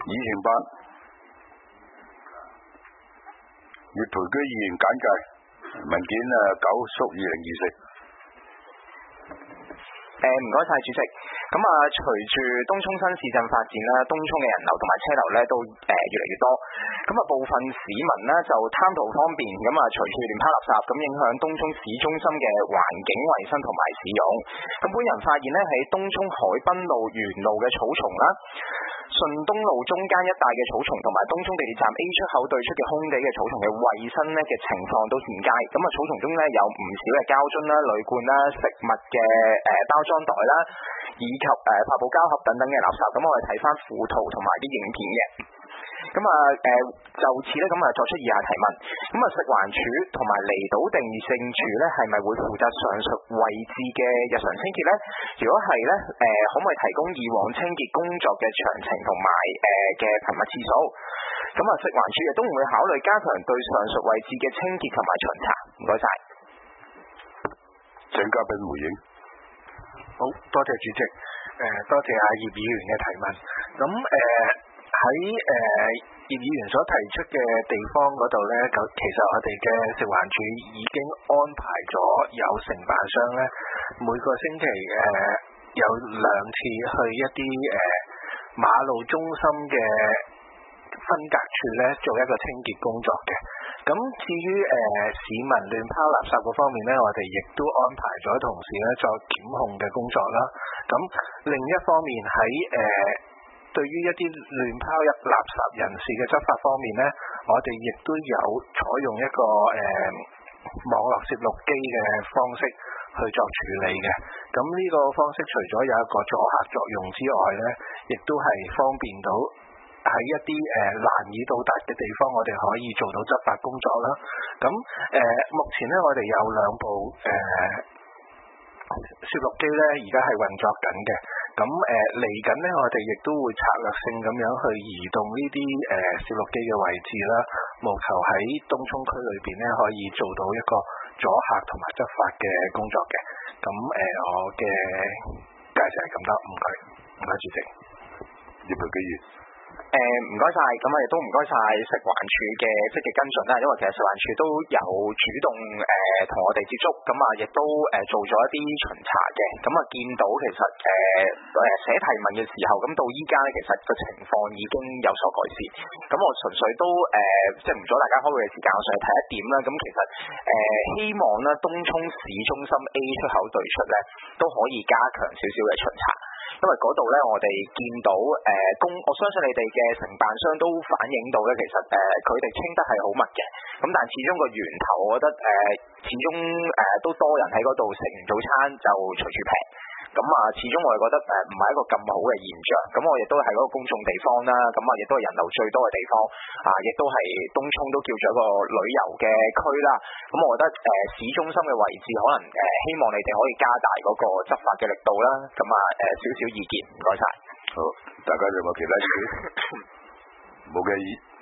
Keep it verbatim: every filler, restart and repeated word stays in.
議程版要陪居議員簡介文件啊九屬二零二四。 誒唔該晒主席，咁啊隨住東涌新市鎮發展啦，東涌嘅人流同埋車流咧都誒、呃、越嚟越多，咁啊部分市民呢就貪圖方便，咁啊隨處亂拋垃圾，咁影響東涌市中心嘅環境衛生同埋使用。咁本人發現呢喺東涌海濱路沿路嘅草叢啦，順東路中間一帶嘅草叢同埋東涌地鐵站 A 出口對出嘅空地嘅草叢嘅衛生咧嘅情況都欠佳，咁啊草叢中咧有唔少嘅膠樽啦、鋁罐啦、食物嘅誒包裝袋啦，以及誒發泡膠盒等等嘅垃圾。咁我哋睇翻附圖同埋啲影片嘅。咁啊誒就此咧咁啊作出以下提問。咁啊食環署同埋離島地政處咧係咪會負責上述位置嘅日常清潔咧？如果係咧誒可唔可以提供以往清潔工作嘅詳情同埋誒嘅頻密次數？咁啊食環署亦都唔會考慮加強對上述位置嘅清潔同埋巡查。唔該晒。 請嘉賓回應。 好多謝主席，誒、呃、多謝阿葉議員嘅提問。咁誒喺誒葉議員所提出嘅地方嗰度咧，咁其實我哋嘅食環署已經安排咗有承辦商咧，每個星期誒、呃、有兩次去一啲誒、呃、馬路中心嘅分隔處咧做一個清潔工作嘅。咁至於誒、呃、市民亂拋垃圾嗰方面咧，我哋亦都安排咗同事咧作檢控嘅工作啦。咁另一方面喺誒、呃、對於一啲亂拋入垃圾人士嘅執法方面咧，我哋亦都有採用一個誒、呃、網絡攝錄機嘅方式去作處理嘅。咁呢個方式除咗有一個阻嚇作用之外咧，亦都係方便到喺一啲誒、呃、難以到達嘅地方，我哋可以做到執法工作啦。咁誒、呃、目前咧，我哋有兩部誒攝錄機咧，而家係運作緊嘅。咁誒嚟緊咧，我哋亦都會策略性咁樣去移動呢啲誒攝錄機嘅位置啦，務求喺東涌區裏邊咧可以做到一個阻嚇同埋執法嘅工作嘅。咁誒、呃、我嘅介紹係咁多，唔該，唔該主席。 葉培基議員。 誒唔該晒，咁啊亦都唔該晒食環署嘅積極跟進啦，因為其實食環署都有主動誒同、呃、我哋接觸，咁啊亦都誒、呃、做咗一啲巡查嘅，咁啊見到其實誒誒寫提問嘅時候，咁到依家咧其實個情況已經有所改善，咁我純粹都誒、呃、即係唔阻大家開會嘅時間，我想睇一點啦，咁其實誒、呃、希望咧東涌市中心 A 出口對出咧都可以加強少少嘅巡查。因為嗰度咧，我哋見到誒、呃、公，我相信你哋嘅承辦商都反映到咧，其實誒佢哋清得係好密嘅。咁但係始終個源頭，我覺得誒、呃、始終誒、呃、都多人喺嗰度食完早餐就隨處劈。咁啊，始終我哋覺得誒唔係一個咁好嘅現象。咁我亦都係嗰個公眾地方啦，咁啊亦都係人流最多嘅地方，啊亦都係東涌都叫做一個旅遊嘅區啦。咁我覺得誒、呃、市中心嘅位置，可能誒、呃、希望你哋可以加大嗰個執法嘅力度啦。咁啊誒少少意見，唔該晒。 好，大家有冇其他意見？冇嘅意。